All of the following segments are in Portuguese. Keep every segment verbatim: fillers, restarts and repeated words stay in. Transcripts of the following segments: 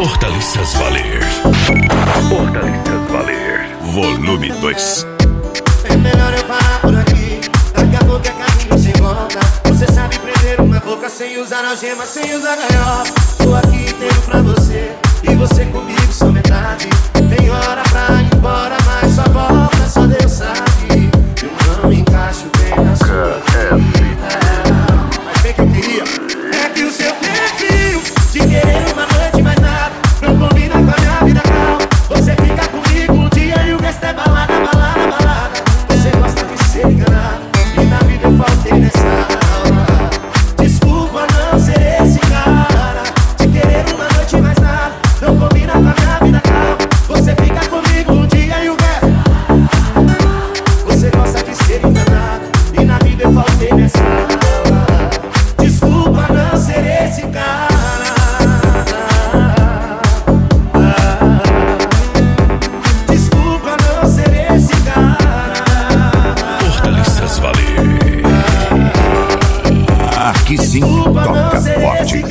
Hortaliças Valer. Hortaliças Valer. Volume dois. É melhor eu parar por aqui. Daqui a pouco é caminho sem volta. Você sabe prender uma boca sem usar algema, sem usar gaiola. Tô aqui inteiro pra você, e você comigo só metade. Tem hora pra ir embora, mas só volta, só Deus sabe. Eu não encaixo bem na sua vida. Mas bem que eu queria é que o seu perfil de querer uma noite mais nada não combina com a minha vida, calma. Você fica comigo um dia e o resto é balada, balada, balada. Você gosta de ser enganado, e na vida eu faltei nessa aula. Desculpa não ser esse cara de querer uma noite mais nada não combina com a minha vida, calma. Você fica comigo um dia e o resto. Você gosta de ser enganado, e na vida eu faltei nessa aula. Desculpa não ser esse cara. Desculpa não ser esse cara. Hortaliças Valer. Aqui sim toca forte.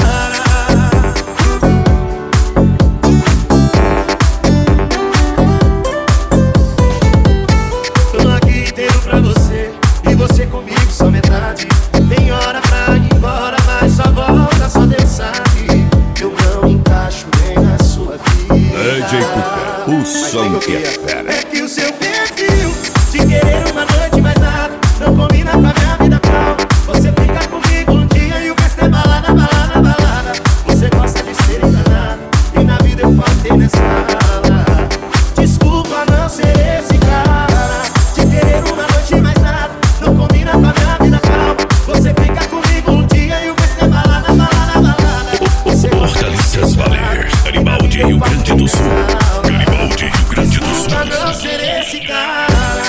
Tô aqui inteiro pra você, e você comigo só metade. Tem hora pra ir embora, mas só volta, só Deus sabe. Eu não encaixo bem na sua vida. D J Cuca, o som que é fera. É que o seu perfil de querer uma noite mais nada não combina com a minha vida, calma. Você fica comigo um dia e o resto é balada, balada, balada. Você gosta de ser enganado, e na vida eu faltei nessa aula. Desculpa não ser esse cara de querer uma noite mais nada não combina com a minha vida, calma. Você fica comigo um dia e o resto é balada, balada, balada. Você Hortaliças Valer. Garibaldi, Rio Grande do Sul. Garibaldi, Rio Grande do Sul. Desculpa não ser esse cara.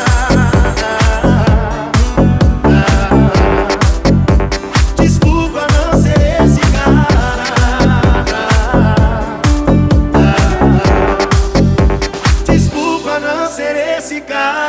Desculpa não ser esse cara. Desculpa não ser esse cara.